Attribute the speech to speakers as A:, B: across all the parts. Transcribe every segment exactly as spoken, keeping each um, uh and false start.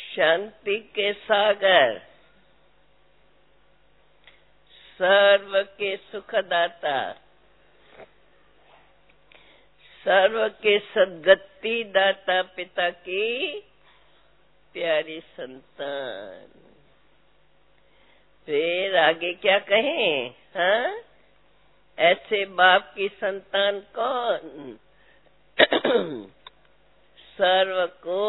A: शांति के सागर, सर्व के सुखदाता, सर्व के सद्गति दाता पिता की प्यारी संतान। फिर आगे क्या कहें? हाँ, ऐसे बाप की संतान कौन? सर्व को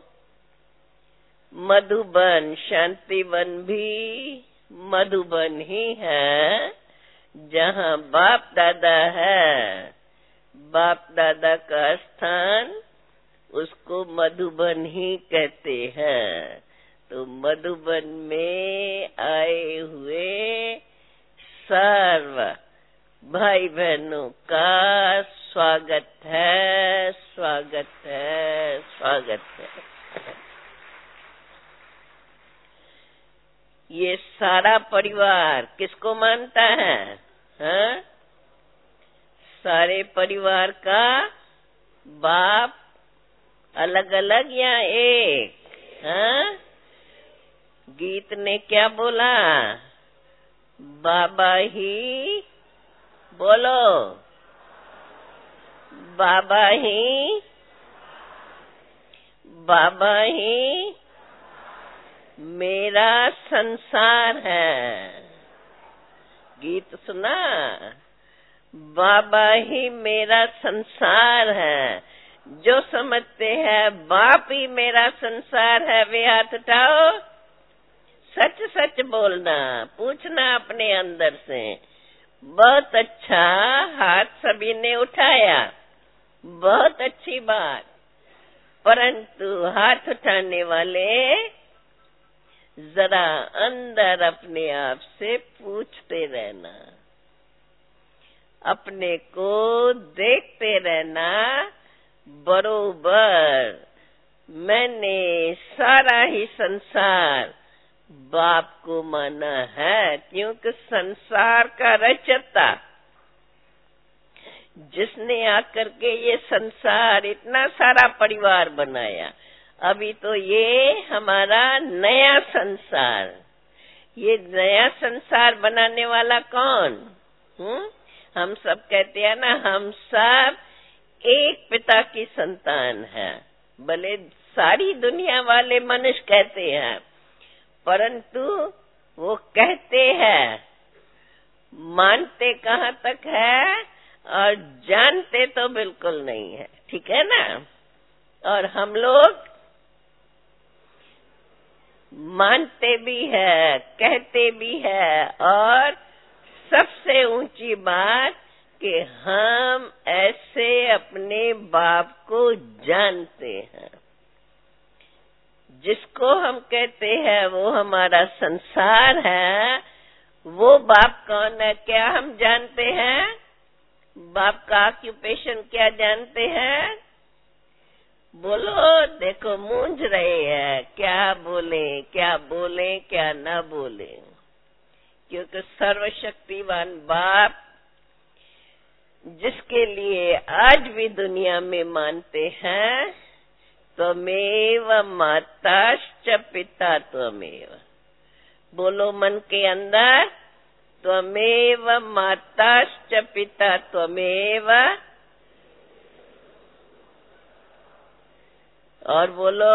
A: मधुबन, शांतिवन भी मधुबन ही है, जहाँ बाप दादा है। बाप दादा का स्थान उसको मधुबन ही कहते हैं। तो मधुबन में आए हुए सर्व भाई बहनों का स्वागत है, स्वागत है, स्वागत है। ये सारा परिवार किसको मानता है? हाँ? सारे परिवार का बाप अलग अलग या एक? हाँ? गीत ने क्या बोला? बाबा ही बोलो, बाबा ही, बाबा ही मेरा संसार है। गीत सुना? बाबा ही मेरा संसार है। जो समझते हैं बाप ही मेरा संसार है, वे हाथ उठाओ। सच सच बोलना, पूछना अपने अंदर से। बहुत अच्छा, हाथ सभी ने उठाया, बहुत अच्छी बात। परंतु हाथ उठाने वाले जरा अंदर अपने आप से पूछते रहना, अपने को देखते रहना। बरोबर मैंने सारा ही संसार बाप को माना है, क्योंकि संसार का रचता, जिसने आकर के ये संसार इतना सारा परिवार बनाया। अभी तो ये हमारा नया संसार, ये नया संसार बनाने वाला कौन? हम्म हम सब कहते हैं ना, हम सब एक पिता की संतान है। भले सारी दुनिया वाले मनुष्य कहते हैं, परंतु वो कहते हैं, मानते कहाँ तक है और जानते तो बिल्कुल नहीं है। ठीक है ना? और हम लोग मानते भी है, कहते भी है, और सबसे ऊंची बात कि हम ऐसे अपने बाप को जानते हैं। जिसको हम कहते हैं वो हमारा संसार है, वो बाप कौन है? क्या हम जानते हैं? बाप का ऑक्यूपेशन क्या जानते हैं? बोलो, देखो मूंझ रहे हैं, क्या बोले, क्या बोले, क्या ना बोले। क्योंकि सर्वशक्तिवान बाप, जिसके लिए आज भी दुनिया में मानते हैं, त्वमेव माताश्च पिता त्वमेव। बोलो मन के अंदर, त्वमेव माताश्च पिता त्वमेव। और बोलो,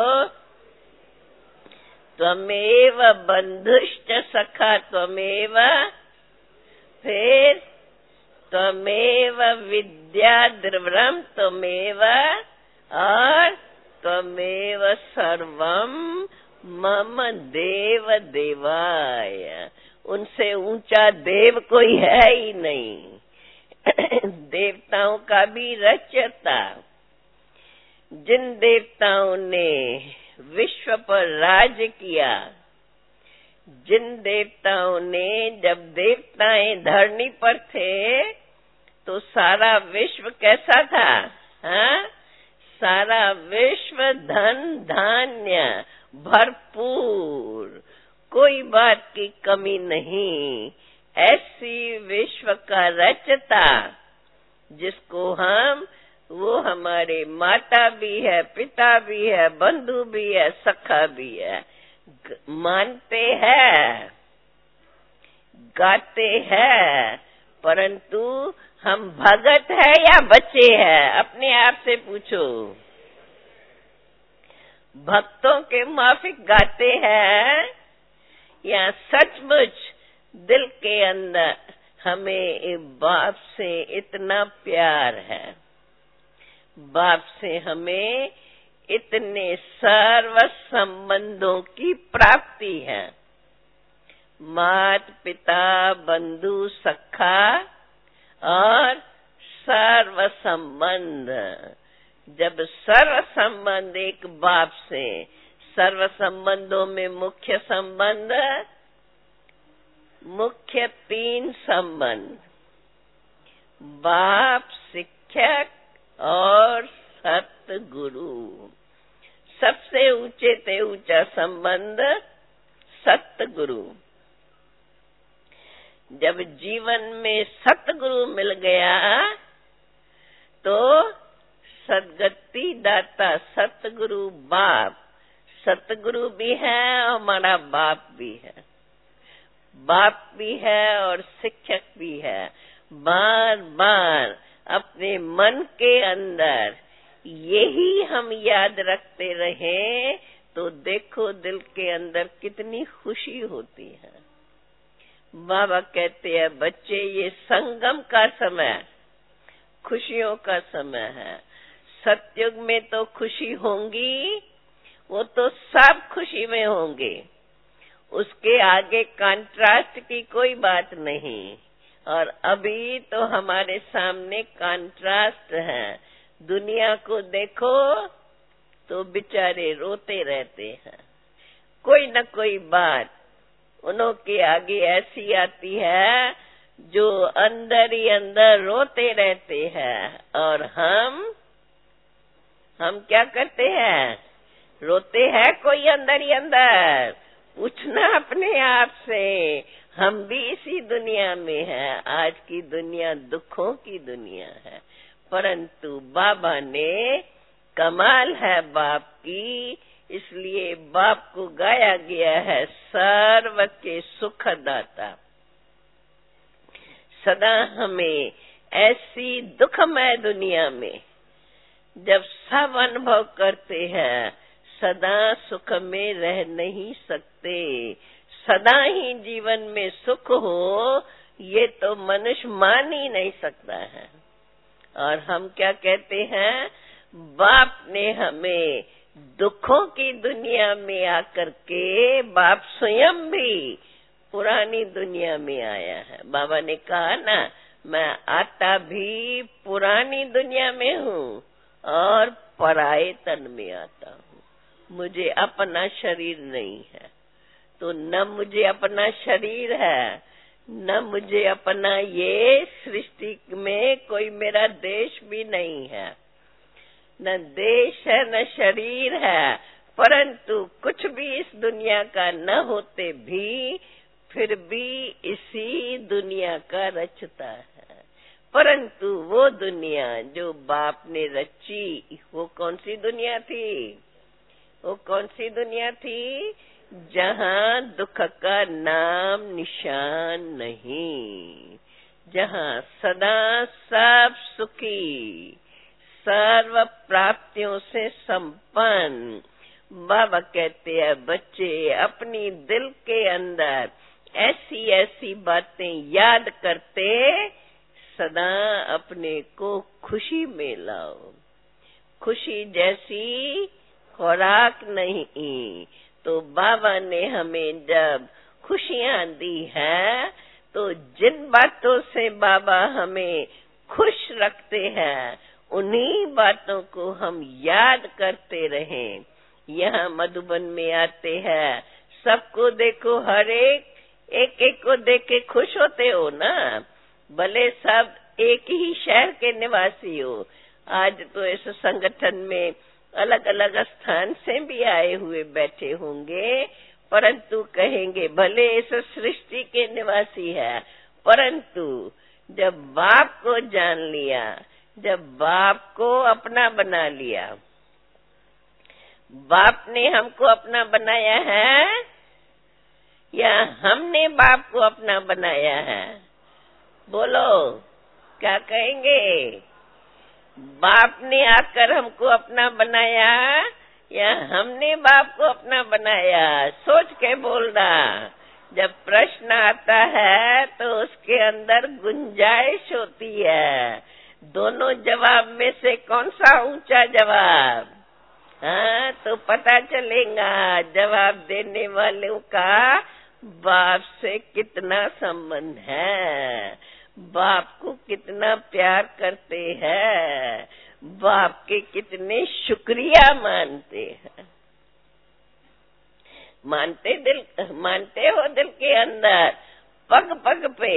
A: त्वमेव बंधुश्च सखा त्वमेव। फिर त्वमेव विद्या द्रवरम त्वमेव। और त्वमेव सर्वम मम देव देवाय। उनसे ऊंचा देव कोई है ही नहीं। देवताओं का भी रचता, जिन देवताओं ने विश्व पर राज किया, जिन देवताओं ने, जब देवताएं धरनी पर थे तो सारा विश्व कैसा था? हाँ? सारा विश्व धन धान्य भरपूर, कोई बात की कमी नहीं। ऐसी विश्व का रचता, जिसको हम वो हमारे माता भी है, पिता भी है, बंधु भी है, सखा भी है। मानते हैं, गाते हैं, परंतु हम भगत है या बच्चे हैं? अपने आप से पूछो। भक्तों के माफिक गाते हैं या सचमुच दिल के अंदर हमें बाप से इतना प्यार है, बाप से हमें इतने सर्व संबंधों की प्राप्ति है, मात पिता बंधु सखा और सर्व संबंध। जब सर्व संबंध एक बाप से, सर्व संबंधों में मुख्य संबंध, मुख्य तीन संबंध, बाप, शिक्षक और सतगुरु। सबसे ऊंचे से ऊंचा संबंध सतगुरु। जब जीवन में सतगुरु मिल गया तो सदगति दाता सतगुरु बाप, सतगुरु भी है और हमारा बाप भी है, बाप भी है और शिक्षक भी है। बार बार अपने मन के अंदर यही हम याद रखते रहें तो देखो दिल के अंदर कितनी खुशी होती है। बाबा कहते हैं बच्चे, ये संगम का समय, खुशियों का समय है। सतयुग में तो खुशी होंगी, वो तो सब खुशी में होंगे, उसके आगे कंट्रास्ट की कोई बात नहीं। और अभी तो हमारे सामने कंट्रास्ट है। दुनिया को देखो तो बेचारे रोते रहते हैं, कोई न कोई बात उन्हों के आगे ऐसी आती है जो अंदर ही अंदर रोते रहते हैं। और हम हम क्या करते हैं? रोते हैं कोई अंदर ही अंदर। पूछना अपने आप से, हम भी इसी दुनिया में हैं। आज की दुनिया दुखों की दुनिया है, परंतु बाबा ने, कमाल है बाप की, इसलिए बाप को गाया गया है सर्व के सुखदाता। सदा हमें ऐसी दुखमय दुनिया में जब सब अनुभव करते हैं, सदा सुख में रह नहीं सकते। सदा ही जीवन में सुख हो ये तो मनुष्य मान ही नहीं सकता है। और हम क्या कहते हैं? बाप ने हमें दुखों की दुनिया में आकर के, बाप स्वयं भी पुरानी दुनिया में आया है। बाबा ने कहा ना, मैं आता भी पुरानी दुनिया में हूँ और पराये तन में आता हूँ। मुझे अपना शरीर नहीं है, तो न मुझे अपना शरीर है, न मुझे अपना ये सृष्टि में कोई मेरा देश भी नहीं है, न देश है न शरीर है। परंतु कुछ भी इस दुनिया का न होते भी फिर भी इसी दुनिया का रचता है। परंतु वो दुनिया जो बाप ने रची, वो कौन सी दुनिया थी? वो कौन सी दुनिया थी? जहाँ दुख का नाम निशान नहीं, जहाँ सदा सब सुखी, सर्व प्राप्तियों से संपन्न। बाबा कहते हैं बच्चे, अपनी दिल के अंदर ऐसी ऐसी बातें याद करते सदा अपने को खुशी में लाओ। खुशी जैसी खुराक नहीं, तो बाबा ने हमें जब खुशियाँ दी है तो जिन बातों से बाबा हमें खुश रखते हैं उन्हीं बातों को हम याद करते रहें। यहाँ मधुबन में आते हैं, सबको देखो, हर एक एक एक को देख के खुश होते हो ना, भले सब एक ही शहर के निवासी हो। आज तो इस संगठन में अलग अलग स्थान से भी आए हुए बैठे होंगे, परंतु कहेंगे भले इस सृष्टि के निवासी है, परंतु जब बाप को जान लिया, जब बाप को अपना बना लिया। बाप ने हमको अपना बनाया है या हमने बाप को अपना बनाया है? बोलो, क्या कहेंगे? बाप ने आकर हमको अपना बनाया या हमने बाप को अपना बनाया? सोच के बोलना। जब प्रश्न आता है तो उसके अंदर गुंजाइश होती है। दोनों जवाब में से कौन सा ऊंचा जवाब? हाँ, तो पता चलेगा जवाब देने वालों का बाप से कितना संबंध है, बाप को कितना प्यार करते हैं, बाप के कितने शुक्रिया मानते हैं। मानते दिल मानते हो दिल के अंदर, पग पग पे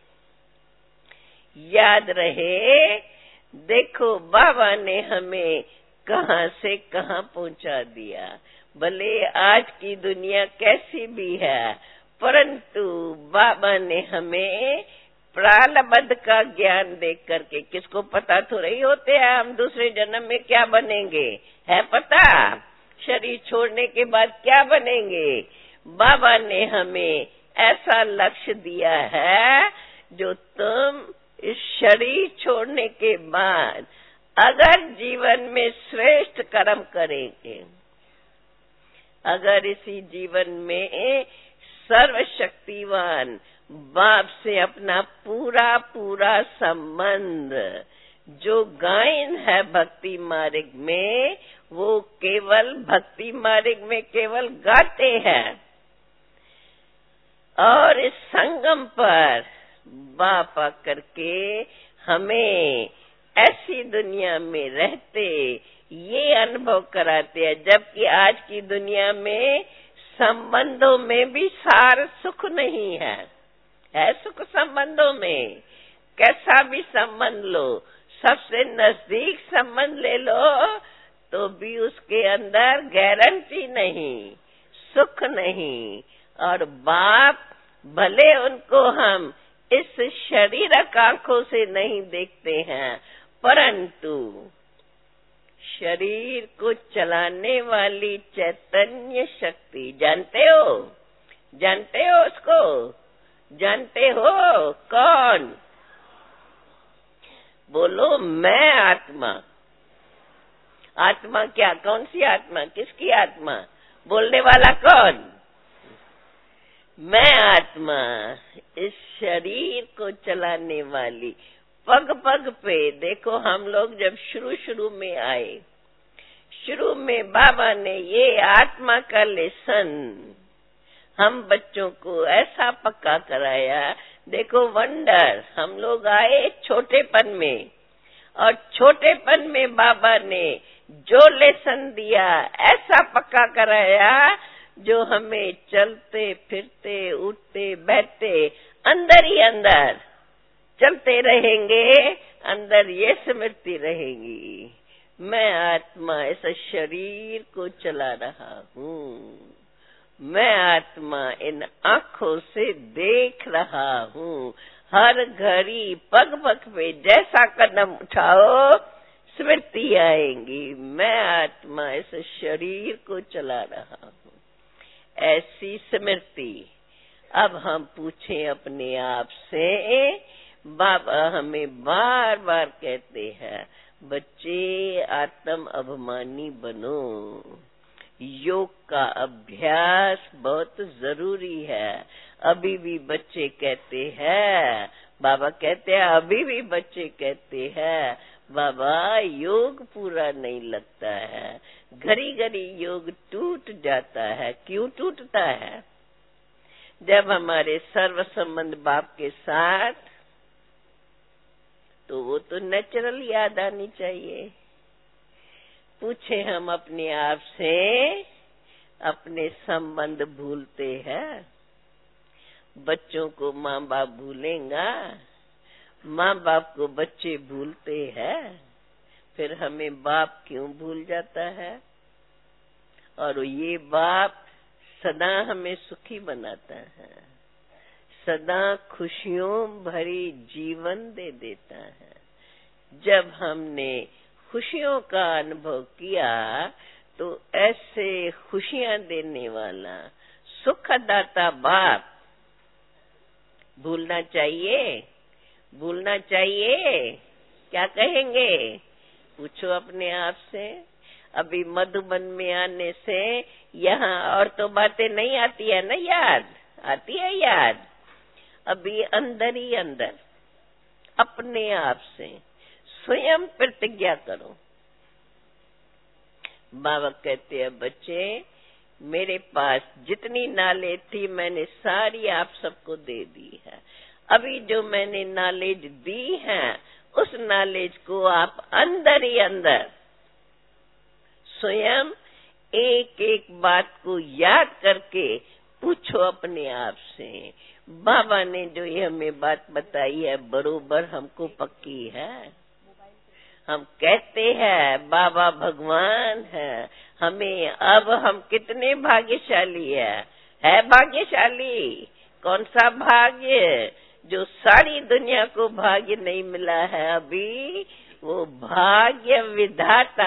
A: याद रहे। देखो बाबा ने हमें कहाँ से कहाँ पहुंचा दिया। भले आज की दुनिया कैसी भी है, परंतु बाबा ने हमें प्रारब्ध का ज्ञान देख करके, किसको पता तो नहीं होते हैं हम दूसरे जन्म में क्या बनेंगे, है पता? शरीर छोड़ने के बाद क्या बनेंगे? बाबा ने हमें ऐसा लक्ष्य दिया है, जो तुम इस शरीर छोड़ने के बाद अगर जीवन में श्रेष्ठ कर्म करेंगे, अगर इसी जीवन में सर्वशक्तिवान बाप से अपना पूरा पूरा संबंध, जो गायन है भक्ति मार्ग में, वो केवल भक्ति मार्ग में केवल गाते हैं, और इस संगम पर बाप आकर के हमें ऐसी दुनिया में रहते ये अनुभव कराते हैं। जबकि आज की दुनिया में संबंधों में भी सार सुख नहीं है। है सुख संबंधों में? कैसा भी संबंध लो, सबसे नजदीक संबंध ले लो, तो भी उसके अंदर गारंटी नहीं, सुख नहीं। और बाप भले उनको हम इस शरीरक आंखों से नहीं देखते हैं, परंतु शरीर को चलाने वाली चैतन्य शक्ति, जानते हो? जानते हो उसको? जानते हो कौन? बोलो, मैं आत्मा। आत्मा क्या? कौन सी आत्मा? किसकी आत्मा? बोलने वाला कौन? मैं आत्मा, इस शरीर को चलाने वाली। पग पग पे देखो, हम लोग जब शुरू शुरू में आए, शुरू में बाबा ने ये आत्मा का लेसन हम बच्चों को ऐसा पक्का कराया। देखो वंडर, हम लोग आए छोटेपन में, और छोटेपन में बाबा ने जो लेसन दिया ऐसा पक्का कराया, जो हमें चलते फिरते उठते बैठते अंदर ही अंदर चलते रहेंगे, अंदर ये स्मृति रहेगी, मैं आत्मा इस शरीर को चला रहा हूँ, मैं आत्मा इन आँखों से देख रहा हूँ। हर घड़ी पग पग पे जैसा कदम उठाओ स्मृति आएंगी, मैं आत्मा इस शरीर को चला रहा हूँ। ऐसी स्मृति अब हम पूछें अपने आप से। बाबा हमें बार बार कहते हैं, बच्चे आत्म अभिमानी बनो, योग का अभ्यास बहुत जरूरी है। अभी भी बच्चे कहते हैं, बाबा कहते हैं, अभी भी बच्चे कहते हैं, बाबा योग पूरा नहीं लगता है, घड़ी घड़ी योग टूट जाता है। क्यों टूटता है? जब हमारे सर्व संबंध बाप के साथ, तो वो तो नेचुरल याद आनी चाहिए। पूछे हम अपने आप से, अपने संबंध भूलते हैं? बच्चों को माँ बाप भूलेगा, माँ बाप को बच्चे भूलते हैं, फिर हमें बाप क्यों भूल जाता है? और ये बाप सदा हमें सुखी बनाता है, सदा खुशियों भरी जीवन दे देता है। जब हमने खुशियों का अनुभव किया तो ऐसे खुशियां देने वाला सुखदाता बाप भूलना चाहिए, भूलना चाहिए। क्या कहेंगे? पूछो अपने आप से। अभी मधुबन में आने से यहाँ और तो बातें नहीं आती है ना, याद आती है याद। अभी अंदर ही अंदर अपने आप से स्वयं प्रतिज्ञा करो। बाबा कहते हैं बच्चे, मेरे पास जितनी नॉलेज थी मैंने सारी आप सबको दे दी है। अभी जो मैंने नॉलेज दी है उस नॉलेज को आप अंदर ही अंदर स्वयं एक एक बात को याद करके पूछो अपने आप से, बाबा ने जो ये हमें बात बताई है बरोबर हमको पक्की है? हम कहते हैं बाबा भगवान है, हमें अब हम कितने भाग्यशाली है, है भाग्यशाली। कौन सा भाग्य? जो सारी दुनिया को भाग्य नहीं मिला है अभी, वो भाग्य विधाता,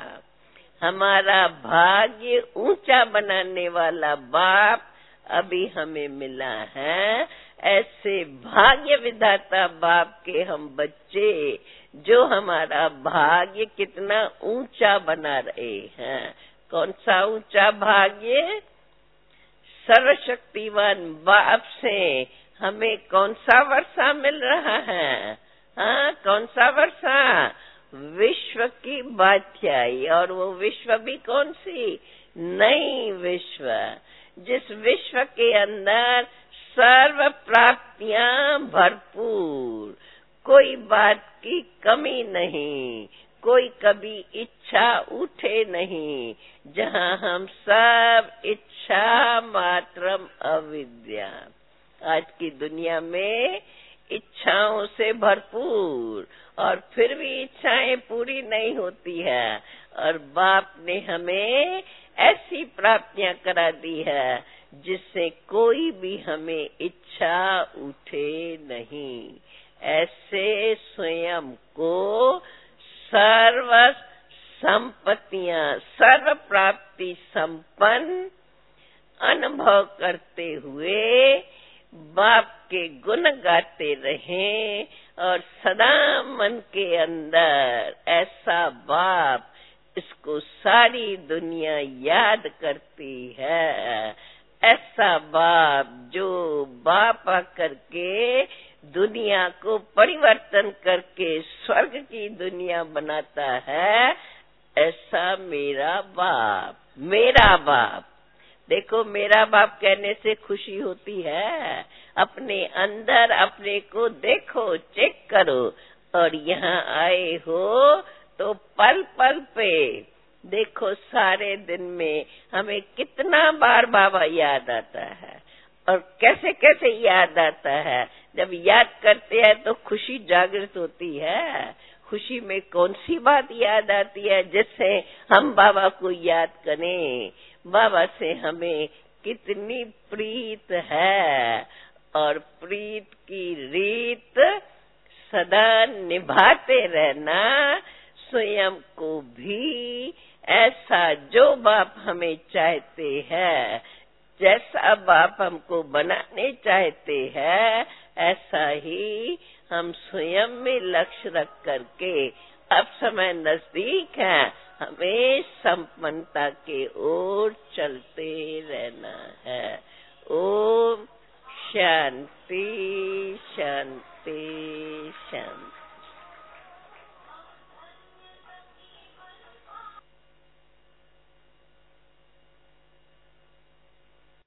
A: हमारा भाग्य ऊंचा बनाने वाला बाप अभी हमें मिला है। ऐसे भाग्य विधाता बाप के हम बच्चे, जो हमारा भाग्य कितना ऊंचा बना रहे हैं। कौन सा ऊंचा भाग्य? सर्वशक्तिवान बाप से हमें कौन सा वर्षा मिल रहा है? हाँ, कौन सा वर्षा? विश्व की बादशाही। और वो विश्व भी कौन सी? नई विश्व, जिस विश्व के अंदर सर्व प्राप्तियां भरपूर, कोई बात की कमी नहीं, कोई कभी इच्छा उठे नहीं, जहाँ हम सब इच्छा मात्रम अविद्या। आज की दुनिया में इच्छाओं से भरपूर, और फिर भी इच्छाएं पूरी नहीं होती है। और बाप ने हमें ऐसी प्राप्तियां करा दी है जिससे कोई भी हमें इच्छा उठे नहीं। ऐसे स्वयं को सर्व संपत्तियां, सर्व प्राप्ति संपन्न अनुभव करते हुए बाप के गुण गाते रहें, और सदा मन के अंदर ऐसा बाप, इसको सारी दुनिया याद करती है। ऐसा बाप जो बाप आकर के दुनिया को परिवर्तन करके स्वर्ग की दुनिया बनाता है, ऐसा मेरा बाप, मेरा बाप। देखो, मेरा बाप कहने से खुशी होती है। अपने अंदर अपने को देखो, चेक करो। और यहाँ आए हो तो पल पल पे देखो, सारे दिन में हमें कितना बार बाबा याद आता है, और कैसे कैसे याद आता है। जब याद करते हैं तो खुशी जागृत होती है। खुशी में कौन सी बात याद आती है जिससे हम बाबा को याद करें? बाबा से हमें कितनी प्रीत है, और प्रीत की रीत सदा निभाते रहना। स्वयं को भी ऐसा जो बाप हमें चाहते हैं, जैसा बाप हमको बनाने चाहते हैं, ऐसा ही हम स्वयं में लक्ष्य रख करके, अब समय नजदीक है, हमें संपन्नता के ओर चलते रहना है। ओम शांति शांति शांति।